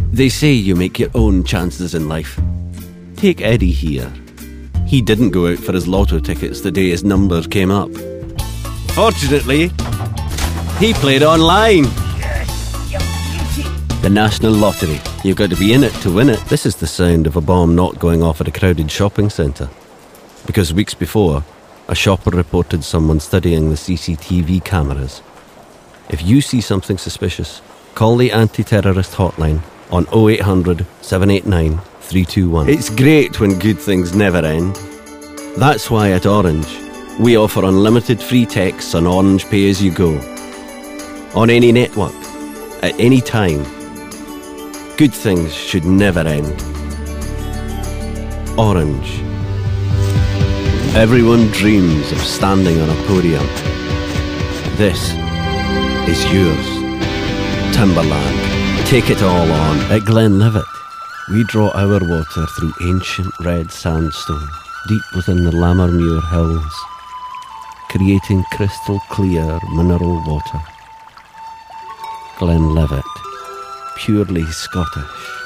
They say you make your own chances in life. Take Eddie here. He didn't go out for his lotto tickets the day his number came up. Fortunately, he played online. The National Lottery. You've got to be in it to win it. This is the sound of a bomb not going off at a crowded shopping centre. Because weeks before, a shopper reported someone studying the CCTV cameras. If you see something suspicious, call the anti-terrorist hotline on 0800 789 321. It's great when good things never end. That's why at Orange, we offer unlimited free texts on Orange Pay As You Go. On any network, at any time. Good things should never end. Orange. Everyone dreams of standing on a podium. This is yours. Timberland. Take it all on. At Glenlivet, we draw our water through ancient red sandstone, deep within the Lammermuir Hills, creating crystal clear mineral water. Glenlivet, purely Scottish.